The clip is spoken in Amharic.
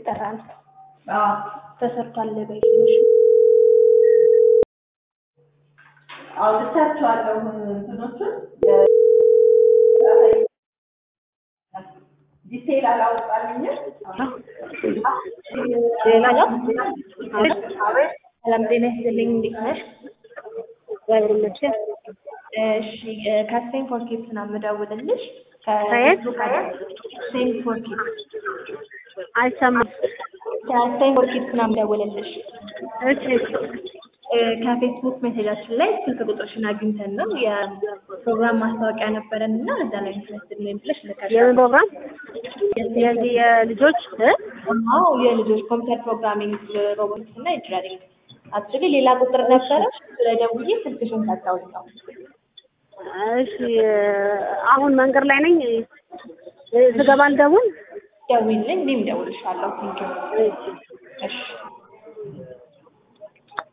እየተጠራ ነው። ተሰርቷል በይሽ አውጥቻቸዋለሁ እንትኖቹን ዲቴል አላወጣልኝም። ሌላ ነው። ሰላም ጤና ይስጥልኝ። እንዴት ነሽ? እግዚአብሔር ይመስገን። እሺ ከስቴንፎርድ ኪድስ ነው የምደውልልሽ። ከየት? ስቴንፎርድ ኪድስ አይሰማም። ከስቴንፎርድ ኪድስ ነው የምደውልልሽ። እሺ ከፌስቡክ ሜሴጃችን ላይ ስልክ ቁጥርሽን አግኝተን ነው የፕሮግራም ማስታወቂያ ነበረን እና እዛ ላይ ኢንትረስትድ ነኝ ብለሽ ልከሻል። የምን ፕሮግራም? የዚህ የልጆች አዎ የልጆች ኮምፒውተር ፕሮግራሚንግ፣ ሮቦቲክስ እና ኢንጂነሪንግ። አክቹሊ ሌላ ቁጥር ነበረ ስለደውዬ ስልክሽን ሰጠሁኝ ነው። እሺ አሁን መንገድ ላይ ነኝ። ስገባ ልደውል? ደውይልኝ፣ እኔም እደውልልሻለሁ። ቴንኪው። እሺ እሺ